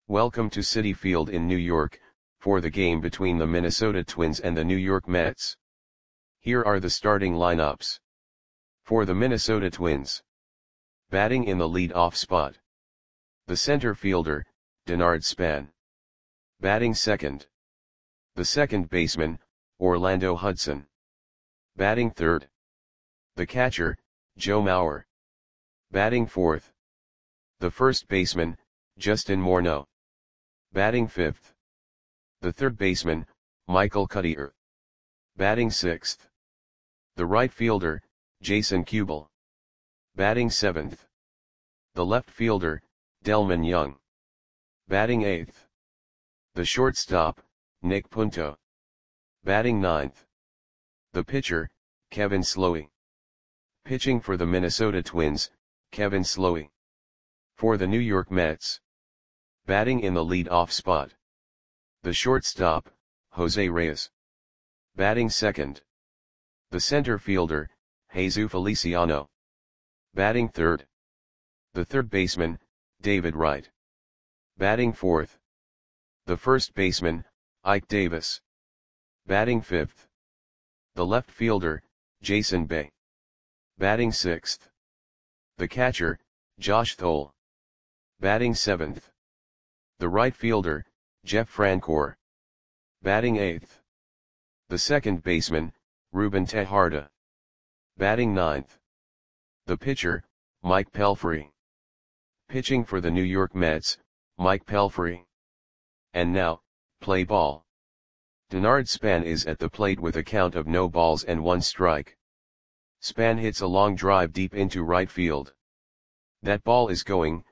Welcome to Citi Field in New York, for the game between the Minnesota Twins and the New York Mets. Here are the starting lineups. For the Minnesota Twins. Batting in the lead-off spot. The center fielder, Denard Span. Batting second. The second baseman, Orlando Hudson. Batting third. The catcher, Joe Mauer. Batting fourth. The first baseman, Justin Morneau. Batting fifth. The third baseman, Michael Cuddyer. Batting sixth. The right fielder, Jason Kubel. Batting seventh. The left fielder, Delmon Young. Batting eighth. The shortstop, Nick Punto. Batting ninth. The pitcher, Kevin Slowey. Pitching for the Minnesota Twins, Kevin Slowey. For the New York Mets. Batting in the lead-off spot. The shortstop, Jose Reyes. Batting second. The center fielder, Jesus Feliciano. Batting third. The third baseman, David Wright. Batting fourth. The first baseman, Ike Davis. Batting fifth. The left fielder, Jason Bay. Batting sixth. The catcher, Josh Thole. Batting seventh. The right fielder, Jeff Francoeur. Batting eighth. The second baseman, Ruben Tejada. Batting ninth. The pitcher, Mike Pelfrey. Pitching for the New York Mets, Mike Pelfrey. And now, play ball. Denard Span is at the plate with a count of no balls and 1 strike. Span hits a long drive deep into right field. That ball is gone.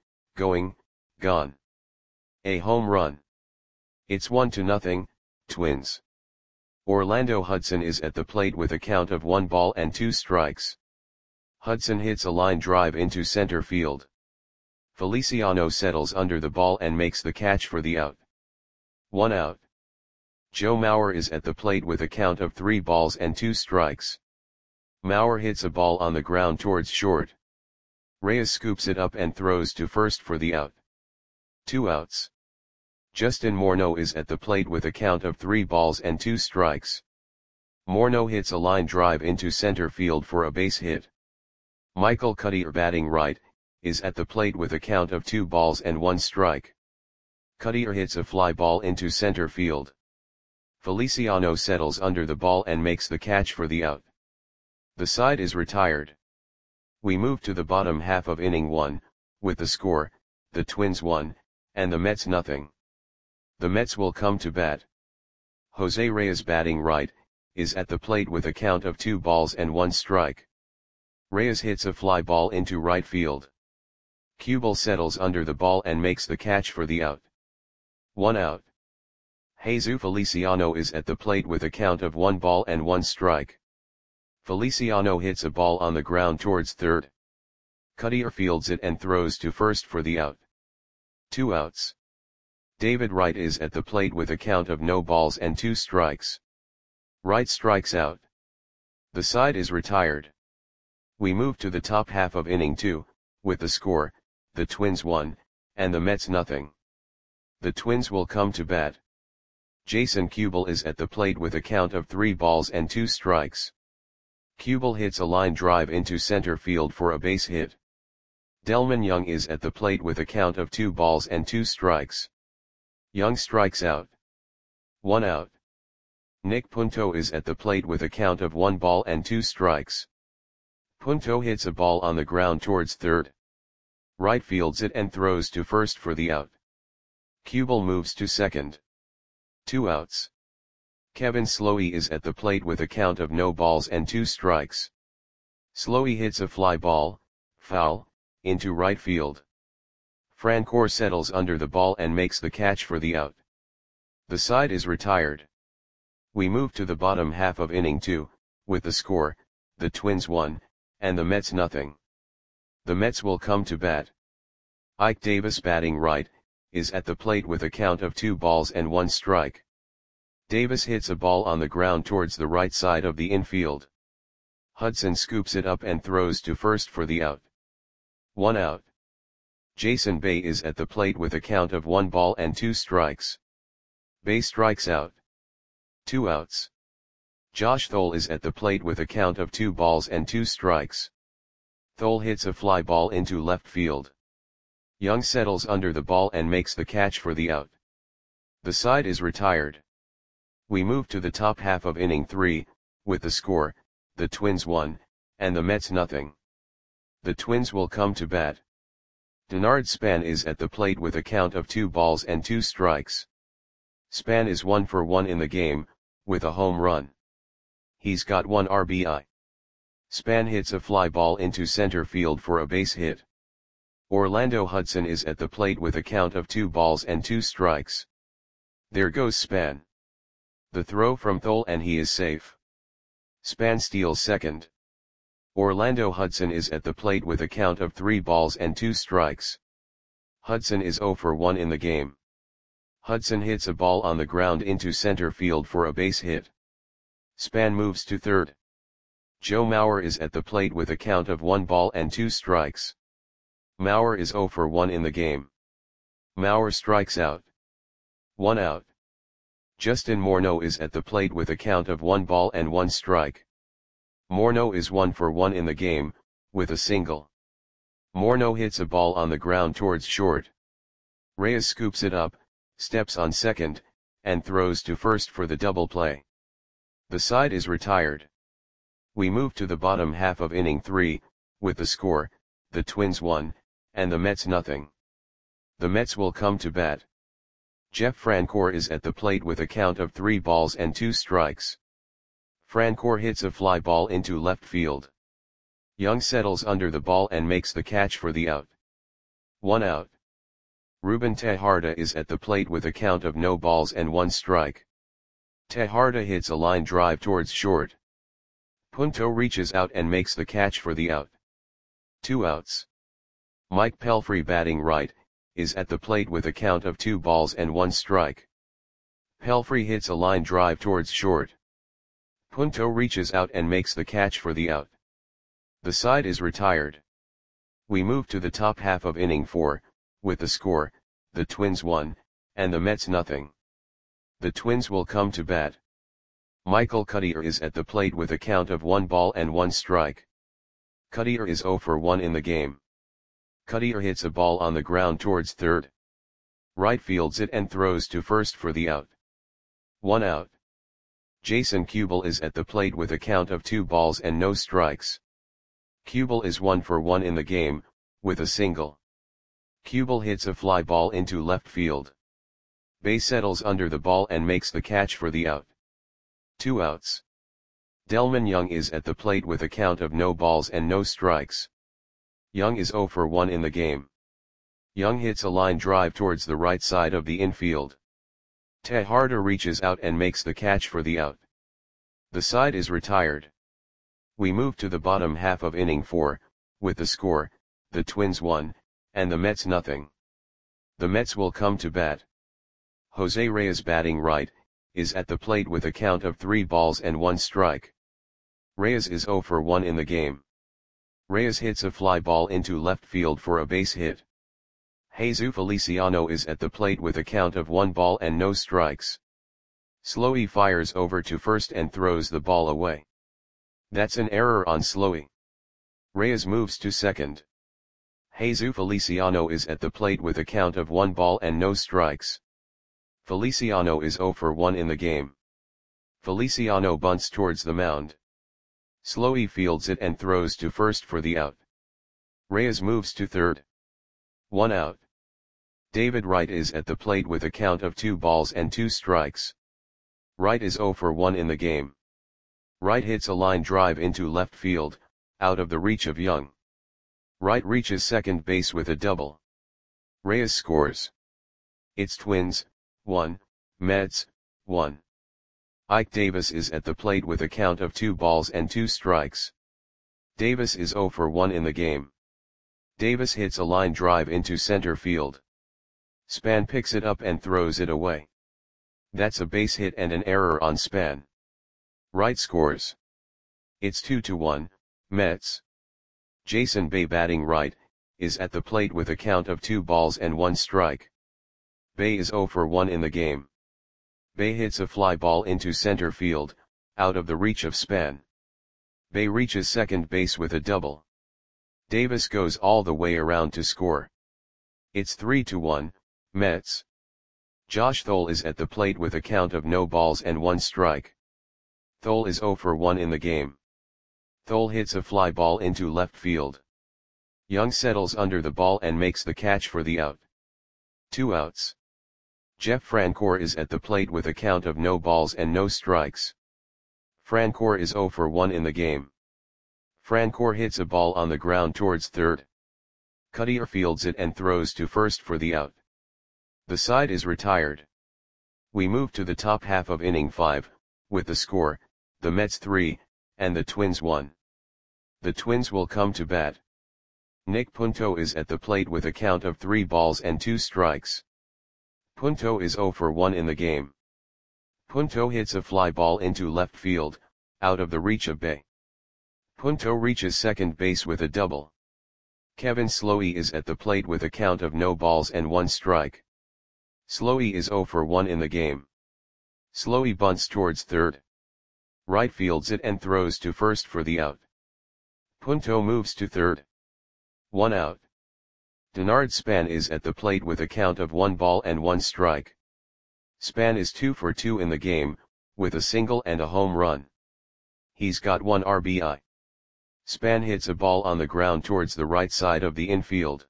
A home run. It's 1-0, Twins. Orlando Hudson is at the plate with a count of 1 ball and 2 strikes. Hudson hits a line drive into center field. Feliciano settles under the ball and makes the catch for the out. 1 out. Joe Mauer is at the plate with a count of 3 balls and 2 strikes. Mauer hits a ball on the ground towards short. Reyes scoops it up and throws to first for the out. 2 outs. Justin Morneau is at the plate with a count of 3 balls and 2 strikes. Morneau hits a line drive into center field for a base hit. Michael Cuddyer, batting right, is at the plate with a count of 2 balls and 1 strike. Cuddyer hits a fly ball into center field. Feliciano settles under the ball and makes the catch for the out. The side is retired. We move to the bottom half of inning 1, with the score, the Twins 1, and the Mets nothing. The Mets will come to bat. Jose Reyes, batting right, is at the plate with a count of 2 balls and 1 strike. Reyes hits a fly ball into right field. Kubel settles under the ball and makes the catch for the out. 1 out. Jesus Feliciano is at the plate with a count of 1 ball and 1 strike. Feliciano hits a ball on the ground towards third. Cuddyer fields it and throws to first for the out. 2 outs. David Wright is at the plate with a count of no balls and 2 strikes. Wright strikes out. The side is retired. We move to the top half of inning 2, with the score, the Twins 1, and the Mets nothing. The Twins will come to bat. Jason Kubel is at the plate with a count of 3 balls and 2 strikes. Kubel hits a line drive into center field for a base hit. Delmon Young is at the plate with a count of 2 balls and 2 strikes. Young strikes out. 1 out. Nick Punto is at the plate with a count of 1 ball and 2 strikes. Punto hits a ball on the ground towards third. Wright fields it and throws to first for the out. Kubel moves to second. 2 outs. Kevin Slowey is at the plate with a count of no balls and 2 strikes. Slowey hits a fly ball, foul, into right field. Francoeur settles under the ball and makes the catch for the out. The side is retired. We move to the bottom half of inning 2, with the score, the Twins 1, and the Mets nothing. The Mets will come to bat. Ike Davis, batting right, is at the plate with a count of 2 balls and 1 strike. Davis hits a ball on the ground towards the right side of the infield. Hudson scoops it up and throws to first for the out. 1 out. Jason Bay is at the plate with a count of 1 ball and 2 strikes. Bay strikes out. 2 outs. Josh Thole is at the plate with a count of 2 balls and 2 strikes. Thole hits a fly ball into left field. Young settles under the ball and makes the catch for the out. The side is retired. We move to the top half of inning 3, with the score, the Twins 1, and the Mets nothing. The Twins will come to bat. Denard Span is at the plate with a count of 2 balls and 2 strikes. Span is 1 for 1 in the game, with a home run. He's got 1 RBI. Span hits a fly ball into center field for a base hit. Orlando Hudson is at the plate with a count of 2 balls and 2 strikes. There goes Span. The throw from Thole and he is safe. Span steals second. Orlando Hudson is at the plate with a count of 3 balls and 2 strikes. Hudson is 0 for 1 in the game. Hudson hits a ball on the ground into center field for a base hit. Span moves to third. Joe Mauer is at the plate with a count of 1 ball and 2 strikes. Mauer is 0 for 1 in the game. Mauer strikes out. 1 out. Justin Morneau is at the plate with a count of 1 ball and 1 strike. Morneau is 1 for 1 in the game, with a single. Morneau hits a ball on the ground towards short. Reyes scoops it up, steps on second, and throws to first for the double play. The side is retired. We move to the bottom half of inning 3, with the score, the Twins 1, and the Mets nothing. The Mets will come to bat. Jeff Francoeur is at the plate with a count of 3 balls and 2 strikes. Francoeur hits a fly ball into left field. Young settles under the ball and makes the catch for the out. 1 out. Ruben Tejada is at the plate with a count of no balls and 1 strike. Tejada hits a line drive towards short. Punto reaches out and makes the catch for the out. 2 outs. Mike Pelfrey, batting right, is at the plate with a count of 2 balls and 1 strike. Pelfrey hits a line drive towards short. Punto reaches out and makes the catch for the out. The side is retired. We move to the top half of inning 4, with the score, the Twins 1, and the Mets nothing. The Twins will come to bat. Michael Cuddyer is at the plate with a count of 1 ball and 1 strike. Cuddyer is 0 for 1 in the game. Cuddyer hits a ball on the ground towards third. Right fields it and throws to first for the out. 1 out. Jason Kubel is at the plate with a count of 2 balls and no strikes. Kubel is 1 for 1 in the game, with a single. Kubel hits a fly ball into left field. Bay settles under the ball and makes the catch for the out. 2 outs. Delmon Young is at the plate with a count of no balls and no strikes. Young is 0 for 1 in the game. Young hits a line drive towards the right side of the infield. Tejada reaches out and makes the catch for the out. The side is retired. We move to the bottom half of inning 4, with the score, the Twins 1, and the Mets nothing. The Mets will come to bat. Jose Reyes, batting right, is at the plate with a count of 3 balls and 1 strike. Reyes is 0 for 1 in the game. Reyes hits a fly ball into left field for a base hit. Jesus Feliciano is at the plate with a count of 1 ball and no strikes. Slowey fires over to first and throws the ball away. That's an error on Slowey. Reyes moves to second. Jesus Feliciano is at the plate with a count of 1 ball and no strikes. Feliciano is 0 for 1 in the game. Feliciano bunts towards the mound. Slowey fields it and throws to first for the out. Reyes moves to third. 1 out. David Wright is at the plate with a count of 2 balls and 2 strikes. Wright is 0 for 1 in the game. Wright hits a line drive into left field, out of the reach of Young. Wright reaches second base with a double. Reyes scores. It's Twins 1, Mets 1. Ike Davis is at the plate with a count of 2 balls and 2 strikes. Davis is 0 for 1 in the game. Davis hits a line drive into center field. Span picks it up and throws it away. That's a base hit and an error on Span. Wright scores. It's 2-1, Mets. Jason Bay, batting right, is at the plate with a count of 2 balls and 1 strike. Bae is 0 for 1 in the game. Bae hits a fly ball into center field, out of the reach of Span. Bae reaches second base with a double. Davis goes all the way around to score. It's 3-1, Mets. Josh Thole is at the plate with a count of no balls and 1 strike. Thole is 0 for 1 in the game. Thole hits a fly ball into left field. Young settles under the ball and makes the catch for the out. 2 outs. Jeff Francoeur is at the plate with a count of no balls and no strikes. Francoeur is 0 for 1 in the game. Francoeur hits a ball on the ground towards third. Cutter fields it and throws to first for the out. The side is retired. We move to the top half of inning 5, with the score, the Mets 3, and the Twins 1. The Twins will come to bat. Nick Punto is at the plate with a count of 3 balls and 2 strikes. Punto is 0 for 1 in the game. Punto hits a fly ball into left field, out of the reach of Bae. Punto reaches second base with a double. Kevin Slowey is at the plate with a count of no balls and 1 strike. Slowey is 0 for 1 in the game. Slowey bunts towards third. Right fields it and throws to first for the out. Punto moves to third. 1 out. Denard Span is at the plate with a count of 1 ball and 1 strike. Span is 2 for 2 in the game, with a single and a home run. He's got 1 RBI. Span hits a ball on the ground towards the right side of the infield.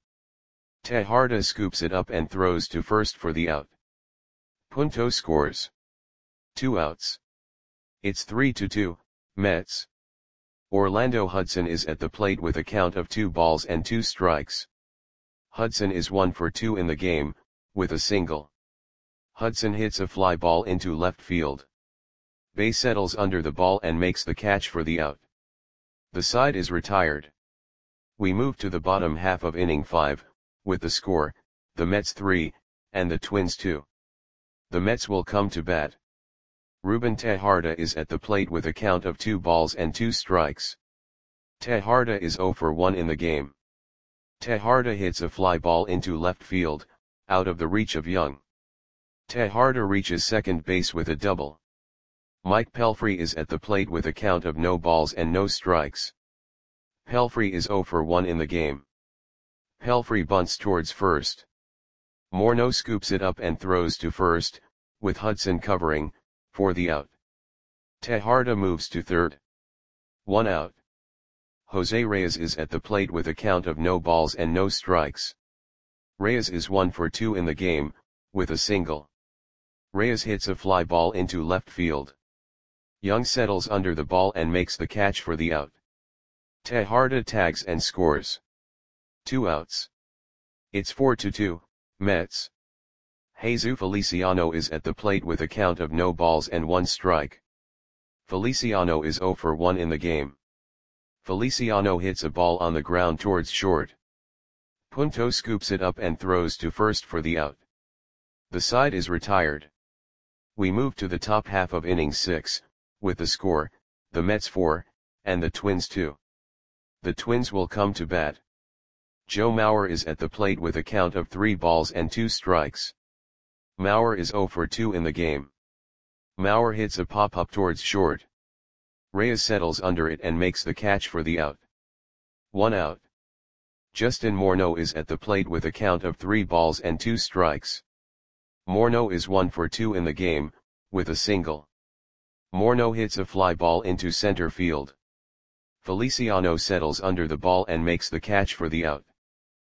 Tejada scoops it up and throws to first for the out. Punto scores. 2 outs. It's 3-2, Mets. Orlando Hudson is at the plate with a count of 2 balls and 2 strikes. Hudson is 1 for 2 in the game, with a single. Hudson hits a fly ball into left field. Bae settles under the ball and makes the catch for the out. The side is retired. We move to the bottom half of inning 5, with the score, the Mets 3, and the Twins 2. The Mets will come to bat. Ruben Tejada is at the plate with a count of 2 balls and 2 strikes. Tejada is 0 for 1 in the game. Tejada hits a fly ball into left field, out of the reach of Young. Tejada reaches second base with a double. Mike Pelfrey is at the plate with a count of no balls and no strikes. Pelfrey is 0 for 1 in the game. Pelfrey bunts towards first. Morneau scoops it up and throws to first, with Hudson covering, for the out. Tejada moves to third. 1 out. Jose Reyes is at the plate with a count of no balls and no strikes. Reyes is 1 for 2 in the game, with a single. Reyes hits a fly ball into left field. Young settles under the ball and makes the catch for the out. Tejada tags and scores. 2 outs. It's 4-2, Mets. Jesus Feliciano is at the plate with a count of no balls and 1 strike. Feliciano is 0 for 1 in the game. Feliciano hits a ball on the ground towards short. Punto scoops it up and throws to first for the out. The side is retired. We move to the top half of inning 6, with the score, the Mets 4, and the Twins 2. The Twins will come to bat. Joe Mauer is at the plate with a count of 3 balls and 2 strikes. Mauer is 0 for 2 in the game. Mauer hits a pop-up towards short. Reyes settles under it and makes the catch for the out. 1 out. Justin Morneau is at the plate with a count of 3 balls and 2 strikes. Morneau is 1 for 2 in the game, with a single. Morneau hits a fly ball into center field. Feliciano settles under the ball and makes the catch for the out.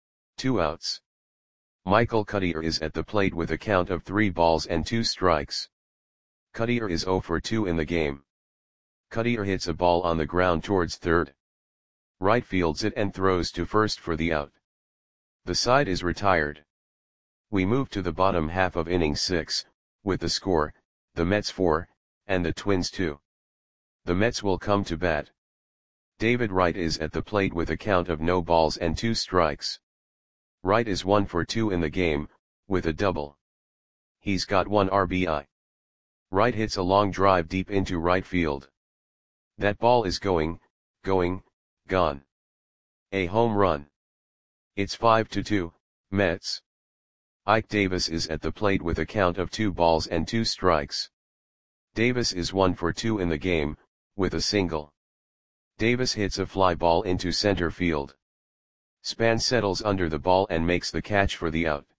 2 outs. Michael Cutter is at the plate with a count of 3 balls and 2 strikes. Cutter is 0 for 2 in the game. Cutter hits a ball on the ground towards third. Right fields it and throws to first for the out. The side is retired. We move to the bottom half of inning 6, with the score, the Mets 4, and the Twins 2. The Mets will come to bat. David Wright is at the plate with a count of no balls and 2 strikes. Wright is 1 for 2 in the game, with a double. He's got 1 RBI. Wright hits a long drive deep into right field. That ball is gone. A home run. It's 5-2, Mets. Ike Davis is at the plate with a count of 2 balls and 2 strikes. Davis is 1 for 2 in the game, with a single. Davis hits a fly ball into center field. Span settles under the ball and makes the catch for the out.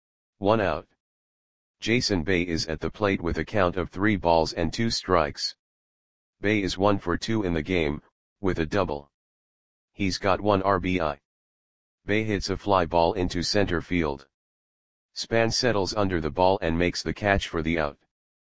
1 out. Jason Bay is at the plate with a count of 3 balls and 2 strikes. Bay is 1 for 2 in the game, with a double. He's got 1 RBI. Bay hits a fly ball into center field. Span settles under the ball and makes the catch for the out.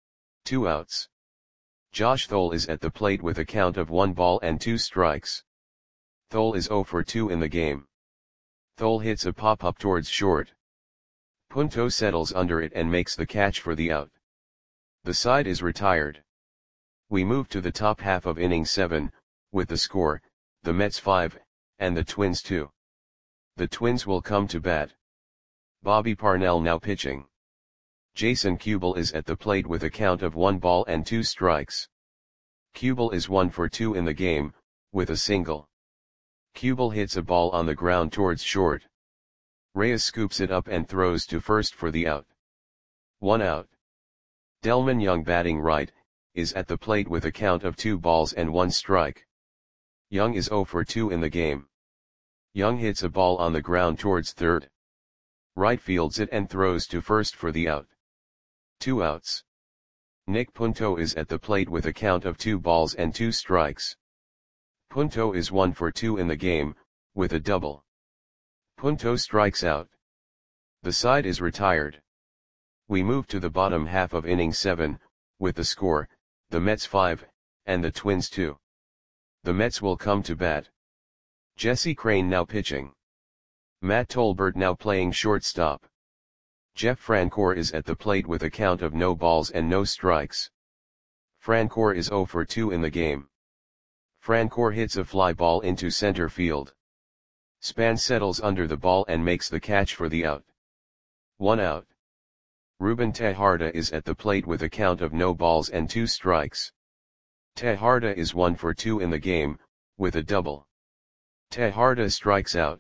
2 outs. Josh Thole is at the plate with a count of 1 ball and 2 strikes. Thole is 0 for 2 in the game. Thole hits a pop-up towards short. Punto settles under it and makes the catch for the out. The side is retired. We move to the top half of inning 7, with the score, the Mets 5, and the Twins 2. The Twins will come to bat. Bobby Parnell now pitching. Jason Kubel is at the plate with a count of 1 ball and 2 strikes. Kubel is 1 for 2 in the game, with a single. Kubel hits a ball on the ground towards short. Reyes scoops it up and throws to first for the out. 1 out. Delmon Young batting right, is at the plate with a count of 2 balls and 1 strike. Young is 0 for 2 in the game. Young hits a ball on the ground towards third. Right fields it and throws to first for the out. 2 outs. Nick Punto is at the plate with a count of 2 balls and 2 strikes. Punto is 1 for 2 in the game, with a double. Punto strikes out. The side is retired. We move to the bottom half of inning 7, with the score, the Mets 5, and the Twins 2. The Mets will come to bat. Jesse Crain now pitching. Matt Tolbert now playing shortstop. Jeff Francoeur is at the plate with a count of no balls and no strikes. Francoeur is 0 for 2 in the game. Francoeur hits a fly ball into center field. Span settles under the ball and makes the catch for the out. 1 out. Ruben Tejada is at the plate with a count of no balls and 2 strikes. Tejada is 1 for 2 in the game, with a double. Tejada strikes out.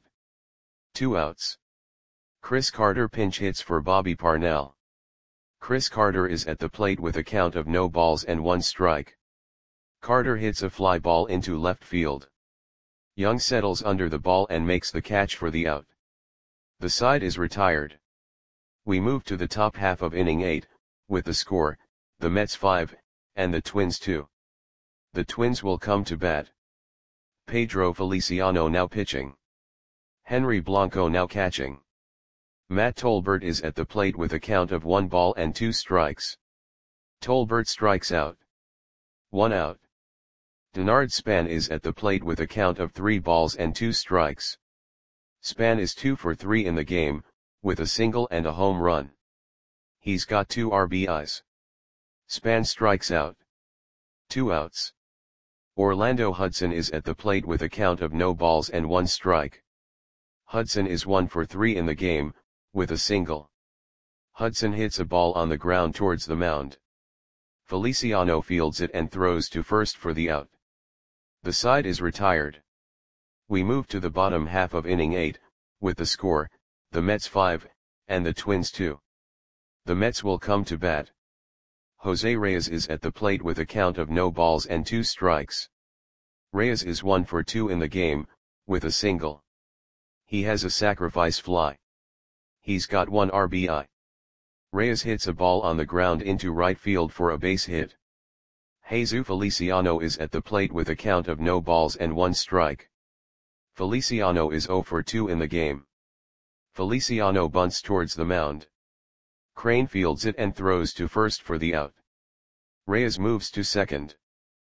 2 outs. Chris Carter pinch hits for Bobby Parnell. Chris Carter is at the plate with a count of no balls and 1 strike. Carter hits a fly ball into left field. Young settles under the ball and makes the catch for the out. The side is retired. We move to the top half of inning 8, with the score, the Mets 5, and the Twins 2. The Twins will come to bat. Pedro Feliciano now pitching. Henry Blanco now catching. Matt Tolbert is at the plate with a count of 1 ball and 2 strikes. Tolbert strikes out. 1 out. Denard Span is at the plate with a count of 3 balls and 2 strikes. Span is 2 for 3 in the game, with a single and a home run. He's got 2 RBIs. Span strikes out. 2 outs. Orlando Hudson is at the plate with a count of no balls and 1 strike. Hudson is 1 for 3 in the game, with a single. Hudson hits a ball on the ground towards the mound. Feliciano fields it and throws to first for the out. The side is retired. We move to the bottom half of inning 8, with the score, the Mets 5, and the Twins 2. The Mets will come to bat. Jose Reyes is at the plate with a count of no balls and 2 strikes. Reyes is 1 for 2 in the game, with a single. He has a sacrifice fly. He's got 1 RBI. Reyes hits a ball on the ground into right field for a base hit. Jesus Feliciano is at the plate with a count of no balls and 1 strike. Feliciano is 0 for 2 in the game. Feliciano bunts towards the mound. Crain fields it and throws to first for the out. Reyes moves to second.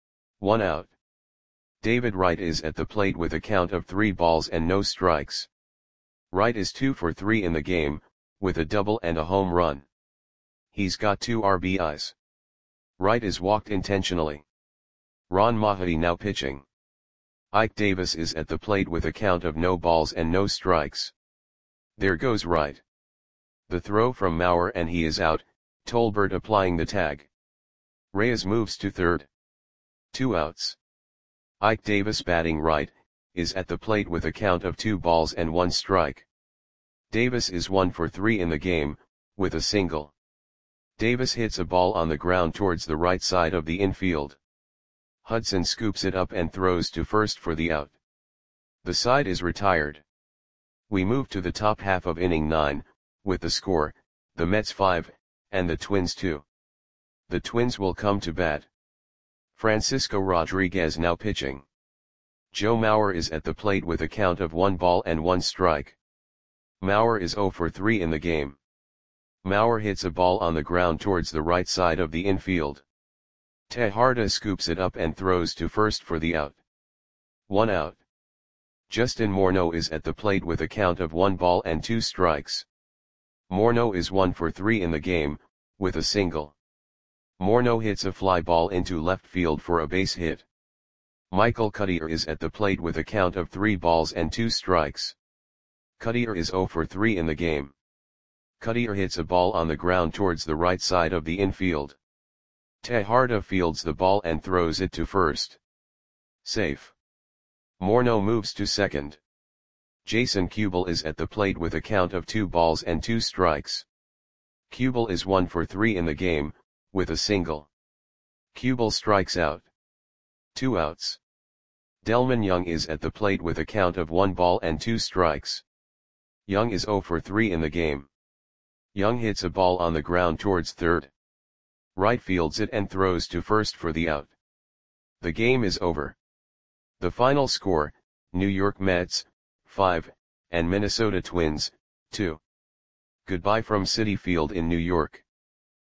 1 out. David Wright is at the plate with a count of 3 balls and no strikes. Wright is 2 for 3 in the game, with a double and a home run. He's got 2 RBIs. Wright is walked intentionally. Ron Mahadi now pitching. Ike Davis is at the plate with a count of no balls and no strikes. There goes Wright. The throw from Mauer and he is out, Tolbert applying the tag. Reyes moves to third. 2 outs. Ike Davis batting right, is at the plate with a count of 2 balls and 1 strike. Davis is 1 for 3 in the game, with a single. Davis hits a ball on the ground towards the right side of the infield. Hudson scoops it up and throws to first for the out. The side is retired. We move to the top half of inning 9, with the score, the Mets 5, and the Twins 2. The Twins will come to bat. Francisco Rodriguez now pitching. Joe Mauer is at the plate with a count of 1 ball and 1 strike. Mauer is 0 for 3 in the game. Mauer hits a ball on the ground towards the right side of the infield. Tejada scoops it up and throws to first for the out. 1 out. Justin Morneau is at the plate with a count of 1 ball and 2 strikes. Morneau is 1 for 3 in the game, with a single. Morneau hits a fly ball into left field for a base hit. Michael Cuddyer is at the plate with a count of 3 balls and 2 strikes. Cuddyer is 0 for 3 in the game. Cuddyer hits a ball on the ground towards the right side of the infield. Tejada fields the ball and throws it to first. Safe. Morneau moves to second. Jason Kubel is at the plate with a count of 2 balls and 2 strikes. Kubel is 1 for 3 in the game, with a single. Kubel strikes out. 2 outs. Delmon Young is at the plate with a count of 1 ball and 2 strikes. Young is 0 for 3 in the game. Young hits a ball on the ground towards third. Right fields it and throws to first for the out. The game is over. The final score, New York Mets, 5, and Minnesota Twins, 2. Goodbye from Citi Field in New York.